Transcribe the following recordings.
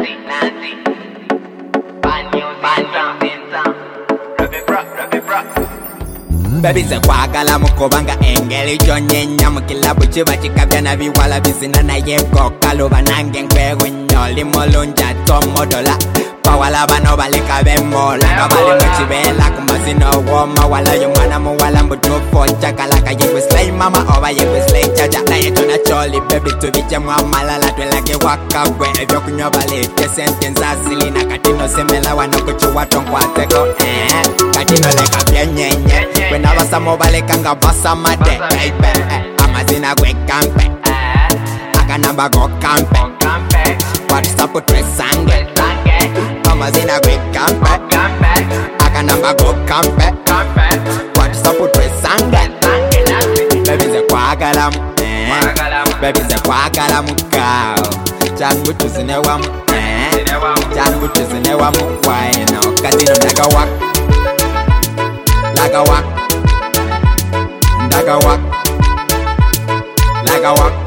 Baby ze kwagala mukobanga engeli jonyenya mukilabu chiba chikabya na biwala bizina na yeko kaloba nange nkwewe nyoli molunja tomodola Pawala bano baleka bemola Kabali mchibela kumazino woma Wala yumana muwala mbutupo Chakalaka yekwe slay mama Oba yekwe slay chacha Na yetu na choli baby tuviche mwamalala Twelake wakabwe Evyo kunyobalete sentence asili Na katino semela wanokuchuwa tonkwateko Katino leka byenyenye Kwena basa mobaleka nga basa made Amazina kwe kampe Akanamba go kampe Whatsapp twe sange Amazina kwe kampe Akanamba go kampe Whatsapp twe sange Baby ze kwagala mu Baby ze kwagala mu kao Changu tuzine wamu Changu tuzine wamu Waino Kasino naga wak Laga wak Daga wak Laga wak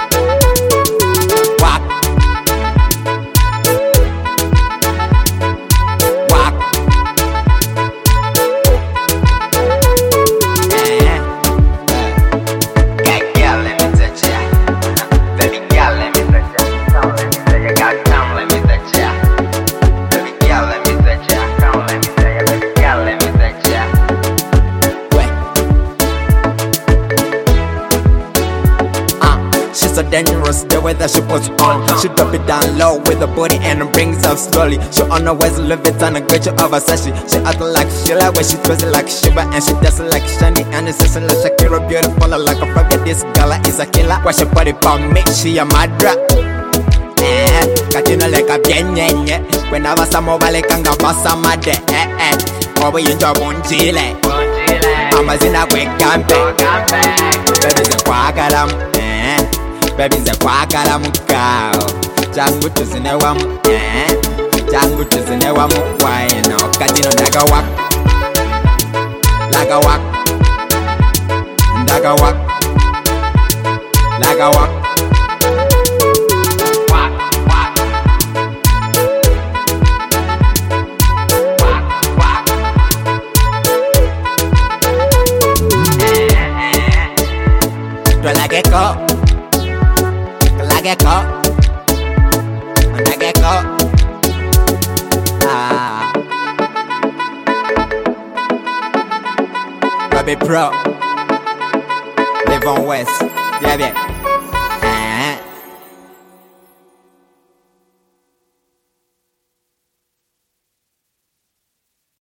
Wak Wak Girl, let me touch ya. Baby girl, let me touch ya. Come, let me touch ya. God, come, let me touch ya. Baby girl, let me touch ya. Come, let me touch ya. Baby girl, let me touch ya. She's so dangerous, the way that she puts on. She drop it down low with the body and brings up slowly. She on her waist, Louis Vuitton, a great of Versace. She act like Sheila, where she twists it like Shiba, and she does it like Shani, and it's just like Shakira, beautiful like a frog. This girl is a killer. Why she body for me? She a madra. Katino like a byenyenye. When I was a mobile, kanga basa made. Obo yunjo bunjile. Amazina kwe kampe. Baby ze kwagala mu. Baby ze kwagala mu kao. Changu tuzine wamu. Changu tuzine wamu. Waino katino daga wak. Laga wak. Daga wak. Laga wak. Wak, wak. Wak, wak. Twelageko. Twelageko. Twelageko. Baby Pro. Live on West. Yeah, yeah.